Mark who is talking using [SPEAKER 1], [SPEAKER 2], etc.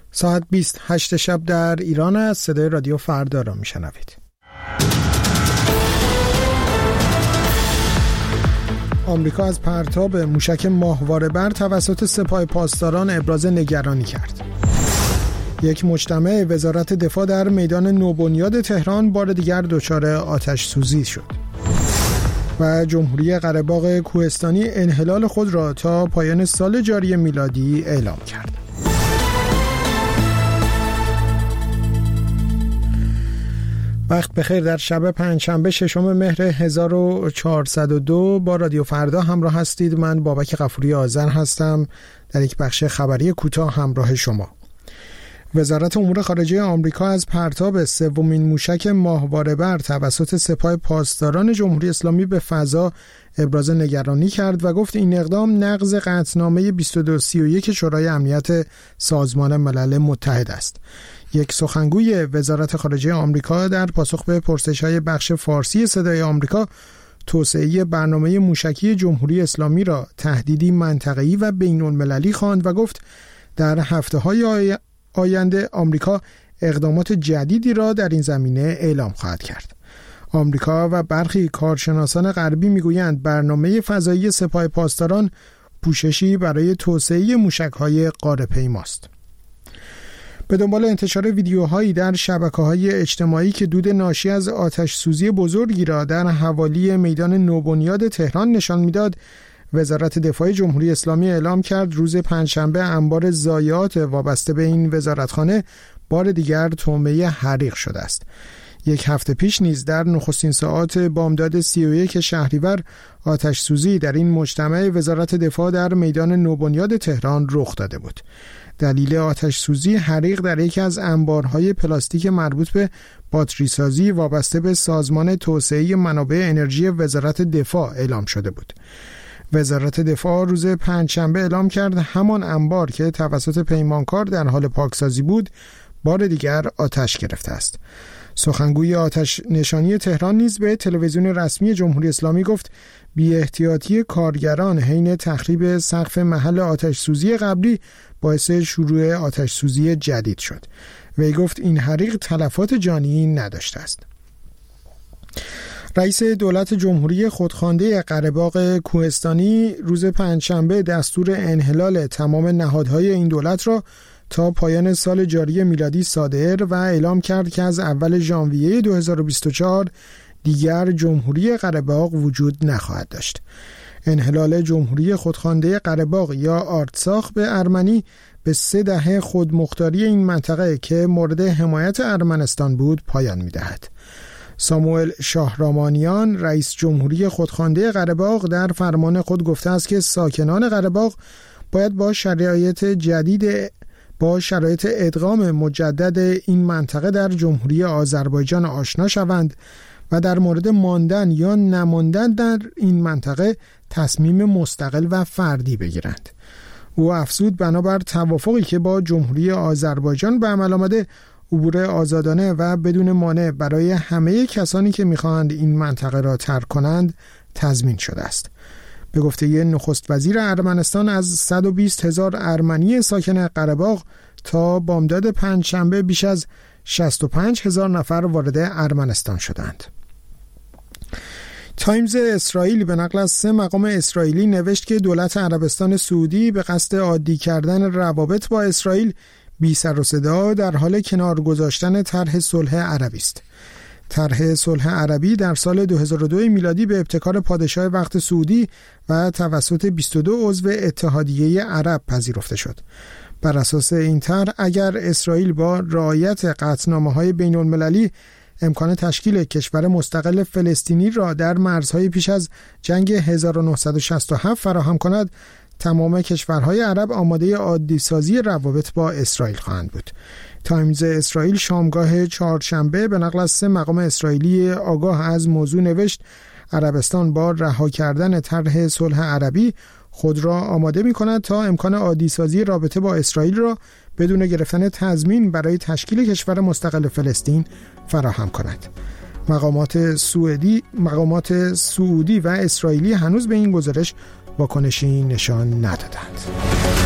[SPEAKER 1] ساعت 28 شب در ایران است. صدای رادیو فردا را میشنوید. آمریکا از پرتاب موشک ماهواره‌بر توسط سپاه پاسداران ابراز نگرانی کرد. یک مجتمع وزارت دفاع در میدان نوبنیاد تهران بار دیگر دچار آتش سوزی شد. و جمهوری قره‌باغ کوهستانی انحلال خود را تا پایان سال جاری میلادی اعلام کرد. وقت بخیر. در شب پنجشنبه ششم مهر 1402 با رادیو فردا همراه هستید. من بابک غفوری آذر هستم در یک بخش خبری کوتاه همراه شما. وزارت امور خارجه آمریکا از پرتاب سومین موشک ماهواره‌بر توسط سپاه پاسداران جمهوری اسلامی به فضا ابراز نگرانی کرد و گفت این اقدام نقض قطعنامه 2231 شورای امنیت سازمان ملل متحد است. یک سخنگوی وزارت خارجه آمریکا در پاسخ به پرسش‌های بخش فارسی صدای آمریکا توسعه برنامه موشکی جمهوری اسلامی را تهدیدی منطقه‌ای و بین‌المللی خواند و گفت در هفته‌های آینده آمریکا اقدامات جدیدی را در این زمینه اعلام خواهد کرد. آمریکا و برخی کارشناسان غربی میگویند برنامه فضایی سپاه پاسداران پوششی برای توسعه موشک‌های غاره‌پیماست. به دنبال انتشار ویدیوهایی در شبکه‌های اجتماعی که دود ناشی از آتش سوزی بزرگی را در حوالی میدان نوبنیاد تهران نشان میداد، وزارت دفاع جمهوری اسلامی اعلام کرد روز پنجشنبه انبار ضایعات وابسته به این وزارتخانه بار دیگر طعمه حریق شده است. یک هفته پیش نیز در نخستین ساعات بامداد 31 شهریور آتش سوزی در این مجتمع وزارت دفاع در میدان نوبنیاد تهران رخ داده بود. دلیل آتش سوزی حریق در یکی از انبارهای پلاستیک مربوط به باتری سازی وابسته به سازمان توسعه منابع انرژی وزارت دفاع اعلام شده بود. وزارت دفاع روز پنجشنبه اعلام کرد همان انبار که توسط پیمانکار در حال پاکسازی بود بار دیگر آتش گرفته است. سخنگوی آتش نشانی تهران نیز به تلویزیون رسمی جمهوری اسلامی گفت بی احتیاطی کارگران حین تخریب سقف محل آتش سوزی قبلی باعث شروع آتش سوزی جدید شد. وی گفت این حریق تلفات جانی نداشته است. رئیس دولت جمهوری خودخوانده قره‌باغ کوهستانی روز پنجشنبه دستور انحلال تمام نهادهای این دولت را تا پایان سال جاری میلادی صادر و اعلام کرد که از اول ژانویه 2024 دیگر جمهوری قره‌باغ وجود نخواهد داشت. انحلال جمهوری خودخوانده قره‌باغ یا آرتساخ به ارمنی به 3 دهه خودمختاری این منطقه که مورد حمایت ارمنستان بود پایان می‌دهد. ساموئل شاهرامانیان رئیس جمهوری خودخوانده قره‌باغ در فرمان خود گفته است که ساکنان قره‌باغ باید با شرایط ادغام مجدد این منطقه در جمهوری آذربایجان آشنا شوند و در مورد ماندن یا نماندن در این منطقه تصمیم مستقل و فردی بگیرند. او افزود بنابر توافقی که با جمهوری آذربایجان به عمل آمده عبور آزادانه و بدون مانع برای همه کسانی که می‌خواهند این منطقه را ترک کنند تضمین شده است. به گفته نخست وزیر ارمنستان از 120,000 ارمنی ساکن قره‌باغ تا بامداد پنجشنبه بیش از 65,000 نفر وارد ارمنستان شدند. تایمز اسرائیل به نقل از 3 مقام اسرائیلی نوشت که دولت عربستان سعودی به قصد عادی کردن روابط با اسرائیل بی سر و صدا در حال کنار گذاشتن طرح صلح عربی است. طرح صلح عربی در سال 2002 میلادی به ابتکار پادشاه وقت سعودی و توسط 22 عضو اتحادیه عرب پذیرفته شد. بر اساس این طرح اگر اسرائیل با رعایت قطعنامه‌های بین‌المللی امکان تشکیل کشور مستقل فلسطینی را در مرزهای پیش از جنگ 1967 فراهم کند، تمام کشورهای عرب آماده عادی سازی روابط با اسرائیل خواهند بود. تایمز اسرائیل شامگاه چهارشنبه به نقل از 3 مقام اسرائیلی آگاه از موضوع نوشت عربستان با رها کردن طرح صلح عربی خود را آماده می کند تا امکان عادی سازی رابطه با اسرائیل را بدون گرفتن تضمین برای تشکیل کشور مستقل فلسطین فراهم کند. مقامات سعودی و اسرائیلی هنوز به این گزارش واکنشی نشان ندادند.